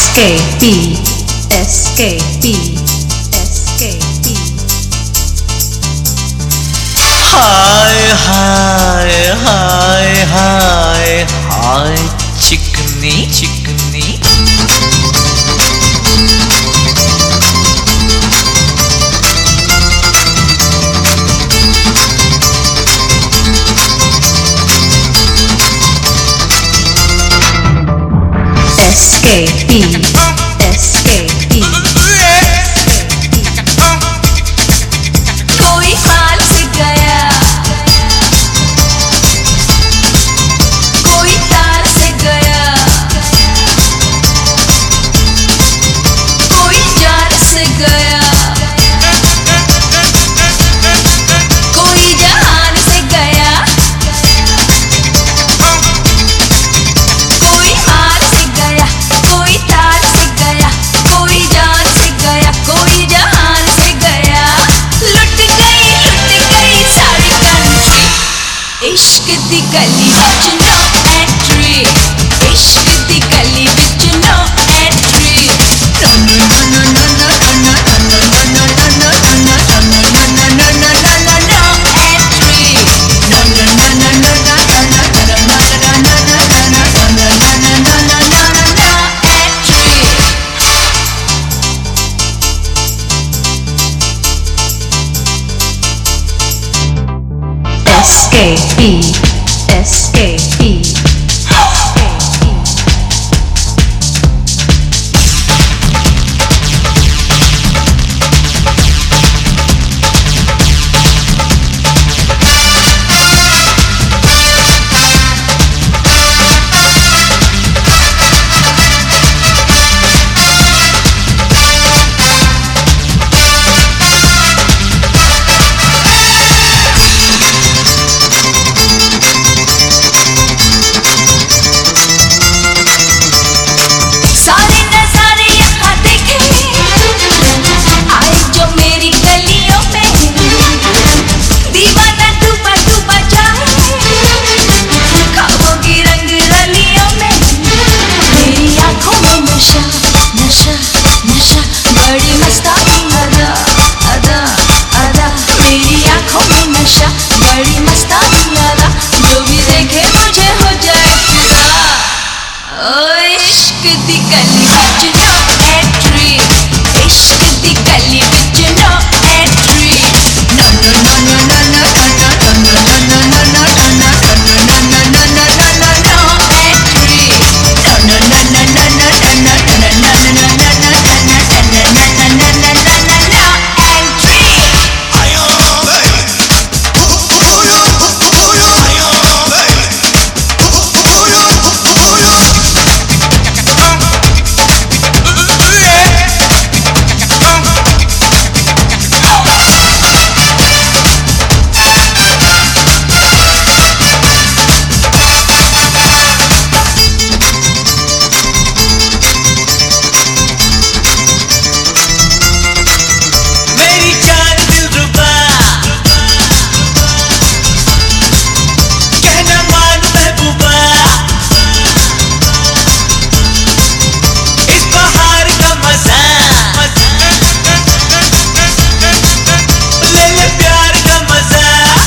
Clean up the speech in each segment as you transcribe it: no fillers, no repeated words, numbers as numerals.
SKP SKP SKP हाय हाय हाय हाय हाय चिकनी चिकनी SKP SKP कोई साल से गया, कोई तार से गया, कोई जार से गया, कोई जहान से गया, कोई हार से गया, कोई तार से गया, कोई जान से गया, कोई जहान से गया। लुट गई सारी कंट्री। इश्क दी गली विच नो एंट्री, इश्क दी गली विच no entry. No no no no no no no no no no no no no no no no no no entry. No no no no no no no no no no no SKP SKP सारे नजारे यहाँ देखे, आए जो मेरी गलियों में। दीवाना डूबा डूबा जाए ख्वाबों की रंग रलियों में। मेरी आंखों में नशा नशा नशा, बड़ी मस्तानी अदा अदा अदा। मेरी आंखों में नशा, बड़ी मस्तानी अदा। जो भी देखे मुझे हो जाए फिदा। ओ इश्क दी गली विच नो एंट्री, इश्क दी गली विच no entry. No no no no no no no no no no no no no no no no no no entry. No no no no no no no no no no no no मेरी जान दिलरुबा कहना मान महबूबा। इस बहार का मजा ले ले प्यार का मजा।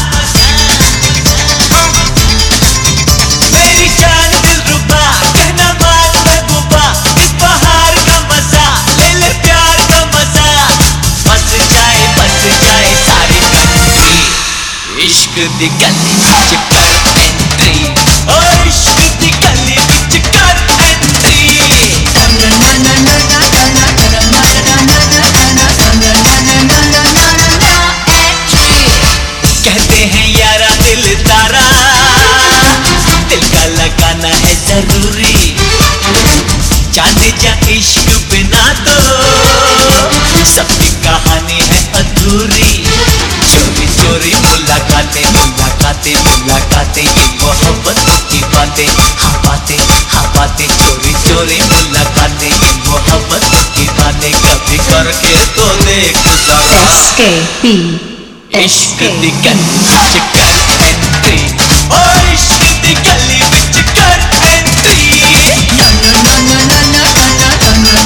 मेरी जान दिलरुबा कहना मान महबूबा। इस बहार का मजा ले ले प्यार का मजा। बस जाए सारी कंट्री। इश्क दी गली विच कर एंट्री, ओ इश्क दी गली विच कर entry. No no no no no no no no no no entry. कहते हैं यारा दिल तारा, दिल का लगाना है जरूरी। जाने जा इश्क बिना तो सबकी कहानी है अधूरी। चोरी चोरी मुलाकातें मुलाकातें मुलाकातें, ये मोहब्बत की बातें हाँ बातें। चोरी चोरी मुलाकातें, ये मोहब्बत की बातें। कभी करके तो देख जरा। SKP इश्क दी गली विच कर एंट्री, ओ इश्क दी गली विच कर entry. No no no no no no no no no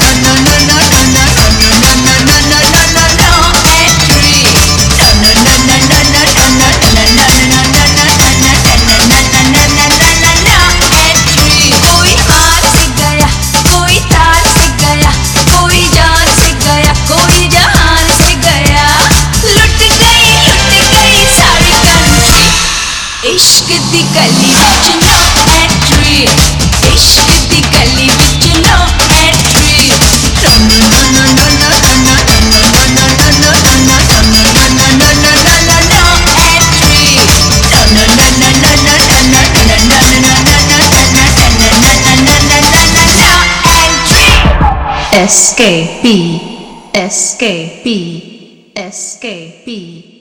दी गली विच नो एंट्री, इश्क दी गली विच no entry. No no no no no no no no no no no no no no no no no no entry. No no no no no no no no no no escape, escape, escape.